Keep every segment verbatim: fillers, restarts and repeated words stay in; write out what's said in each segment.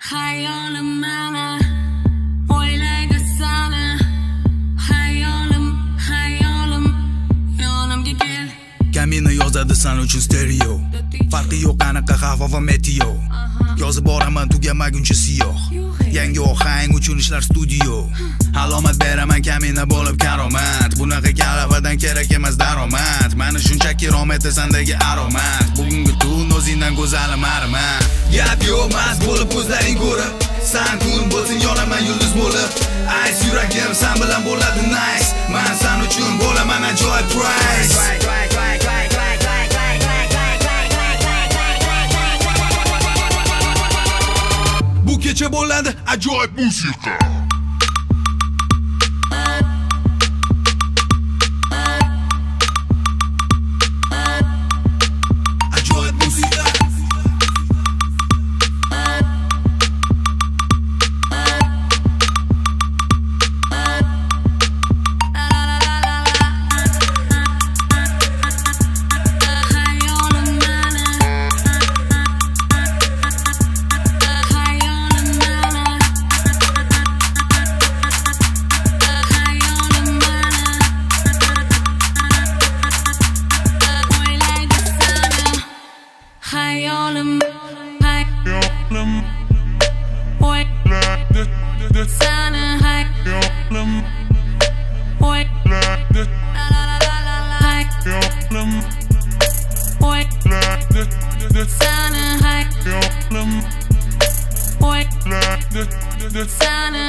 Hayolim mana o'ylaydi sani, hayolim, hayolim yonimga kel. Kamina yozadi san uchun stereo, farqi yo'q aniqa havo va meteo. Yozib boraman tugamaguncha siyoh, yangi ohang uchun ishlar studio. Alomat beraman kamina bo'lib karomat, bunaqa kalavadan kerak emas daromad. Mani shunchaki rom etasandagi aromat, bugungi tun o'zingdan go'zalim ariman. Gap yo'q mas bo'lib ko'zlaring ko'rib, san kun bo'lsin yonaman yulduz bo'lib. Ice yuragim san bilan bo'ladi nice, man san uchun bo'laman ajoyib price. Bu kecha bo'ladi ajoyib musiqa. Ajoyib musiqa. Hayolim, hayolim, o'ylaydi sani, hayolim, o'ylaydi, hayolim, o'ylaydi sani, hayolim, o'ylaydi sani.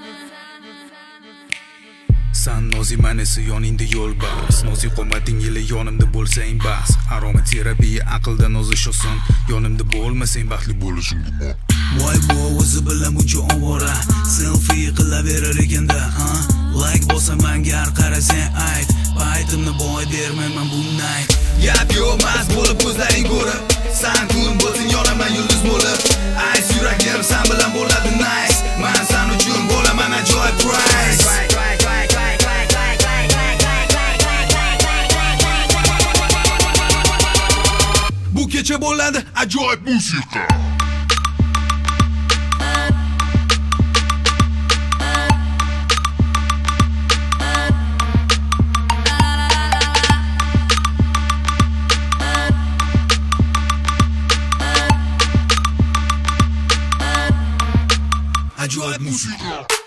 San nozi manesi yoningda yo'lbars, nozi qomating yili yonimda bo'lsang bas. Aromaterapiya aqldan ozish oson, yonimda bo'lmasang baxtli bo'lishing gumon. Voy bo o'zi bilan buncha ovora, selfie qilaverar ekanda, ha? Like bo'lsa menga har qarasang ayt, paytimni boy bermayman bunday. Gap yo'q mas bo'lib ko'zlaring ko'rib, san kun bo'lsin yonaman yulduz bo'lib. Ice yuragim san bilan bo'ladi nice, man san uchun bo'laman ajoyib price. Bu kecha bo'ladi ajoyib musiqa. Ajoyib musiqa.